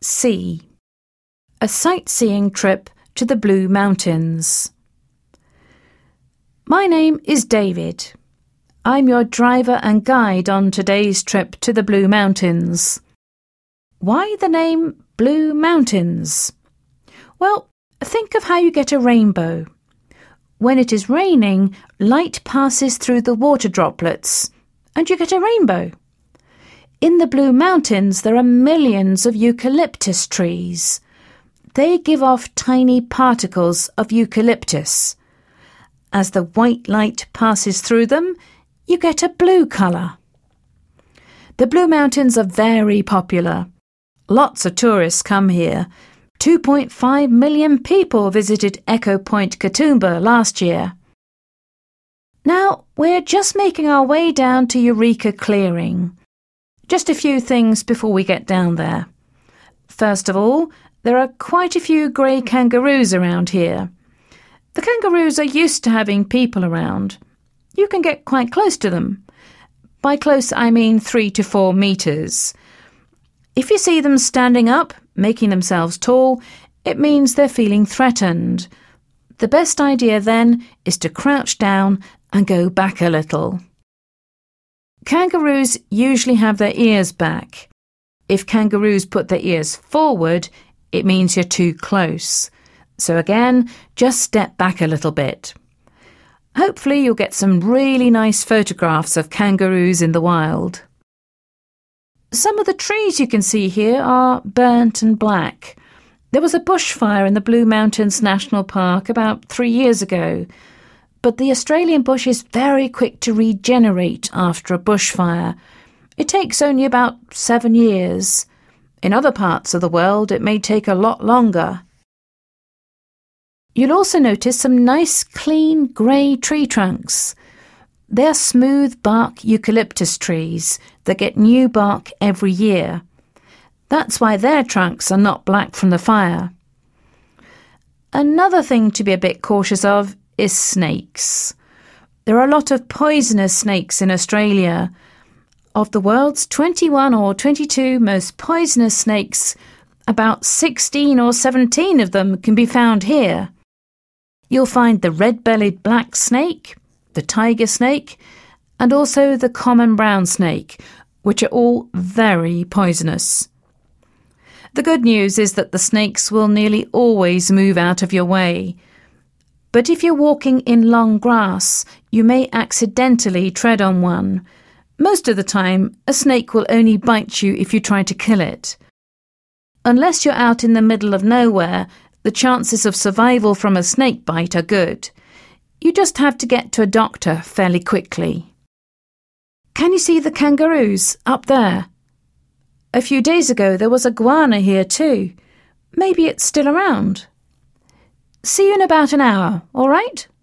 C. A sightseeing trip to the Blue Mountains. My name is David. I'm your driver and guide on today's trip to the Blue Mountains. Why the name Blue Mountains? Well, think of how you get a rainbow. When it is raining, light passes through the water droplets, and you get a rainbow. In the Blue Mountains, there are millions of eucalyptus trees. They give off tiny particles of eucalyptus. As the white light passes through them, you get a blue colour. The Blue Mountains are very popular. Lots of tourists come here. 2.5 million people visited Echo Point Katoomba last year. Now, we're just making our way down to Eureka Clearing. Just a few things before we get down there. First of all, there are quite a few grey kangaroos around here. The kangaroos are used to having people around. You can get quite close to them. By close, I mean 3 to 4 metres. If you see them standing up, making themselves tall, it means they're feeling threatened. The best idea then is to crouch down and go back a little. Kangaroos usually have their ears back. If kangaroos put their ears forward, it means you're too close. So again, just step back a little bit. Hopefully you'll get some really nice photographs of kangaroos in the wild. Some of the trees you can see here are burnt and black. There was a bushfire in the Blue Mountains National Park about 3 years ago, but the Australian bush is very quick to regenerate after a bushfire. It takes only about 7 years. In other parts of the world, it may take a lot longer. You'll also notice some nice, clean, grey tree trunks. They're smooth bark eucalyptus trees that get new bark every year. That's why their trunks are not black from the fire. Another thing to be a bit cautious of is snakes. There are a lot of poisonous snakes in Australia. Of the world's 21 or 22 most poisonous snakes, about 16 or 17 of them can be found here. You'll find the red-bellied black snake, the tiger snake, and also the common brown snake, which are all very poisonous. The good news is that the snakes will nearly always move out of your way. But if you're walking in long grass, you may accidentally tread on one. Most of the time, a snake will only bite you if you try to kill it. Unless you're out in the middle of nowhere, the chances of survival from a snake bite are good. You just have to get to a doctor fairly quickly. Can you see the kangaroos up there? A few days ago there was a iguana here too. Maybe it's still around. See you in about an hour, all right?